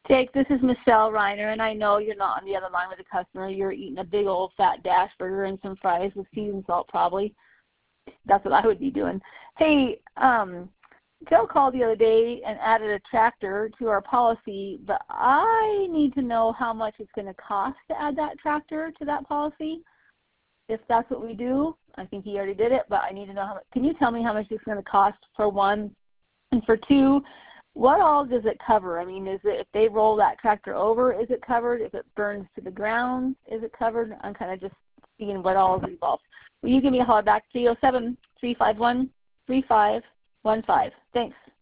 Jake, this is Michelle Reiner, and I know you're not on the other line with the customer. You're eating a big old fat dash burger and some fries with seasoned salt probably. That's what I would be doing. Hey, Joe called the other day and added a tractor to our policy, but I need to know how much it's going to cost to add that tractor to that policy. If that's what we do, I think he already did it, but I need to know how much. Can you tell me how much it's going to cost for one? And for two, what all does it cover? I mean, is it if they roll that tractor over, is it covered? If it burns to the ground, is it covered? I'm kind of just seeing what all is involved. Will you give me a holler back, 307-351-3515. Thanks.